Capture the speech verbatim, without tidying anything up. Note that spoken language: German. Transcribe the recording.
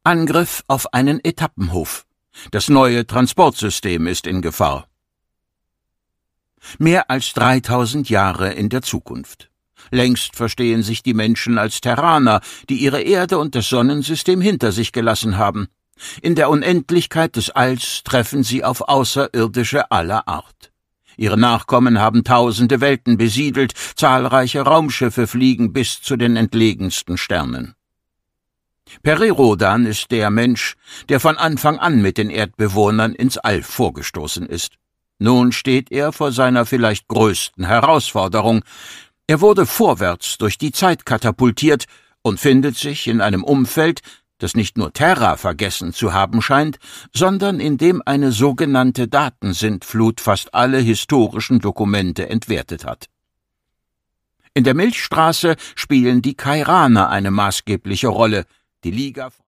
Angriff auf einen Etappenhof. Das neue Transportsystem ist in Gefahr. Mehr als dreitausend Jahre in der Zukunft. Längst verstehen sich die Menschen als Terraner, die ihre Erde und das Sonnensystem hinter sich gelassen haben. In der Unendlichkeit des Alls treffen sie auf Außerirdische aller Art. Ihre Nachkommen haben tausende Welten besiedelt, zahlreiche Raumschiffe fliegen bis zu den entlegensten Sternen. Peri Rodan ist der Mensch, der von Anfang an mit den Erdbewohnern ins All vorgestoßen ist. Nun steht er vor seiner vielleicht größten Herausforderung. Er wurde vorwärts durch die Zeit katapultiert und findet sich in einem Umfeld, das nicht nur Terra vergessen zu haben scheint, sondern in dem eine sogenannte Datensintflut fast alle historischen Dokumente entwertet hat. In der Milchstraße spielen die Kairaner eine maßgebliche Rolle. Die Liga